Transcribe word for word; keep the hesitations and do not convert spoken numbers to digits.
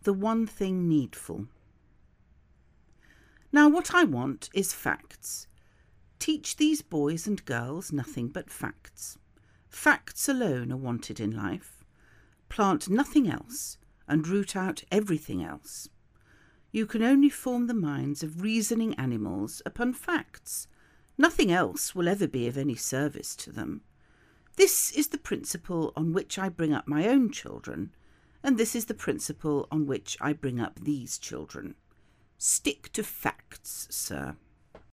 the one thing needful. Now what I want is facts. Teach these boys and girls nothing but facts. Facts alone are wanted in life. Plant nothing else and root out everything else. You can only form the minds of reasoning animals upon facts. Nothing else will ever be of any service to them. This is the principle on which I bring up my own children, and this is the principle on which I bring up these children. Stick to facts, sir.